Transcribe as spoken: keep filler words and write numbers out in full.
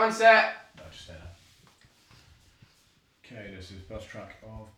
Handset. No, just stay there. Okay, this is bus track of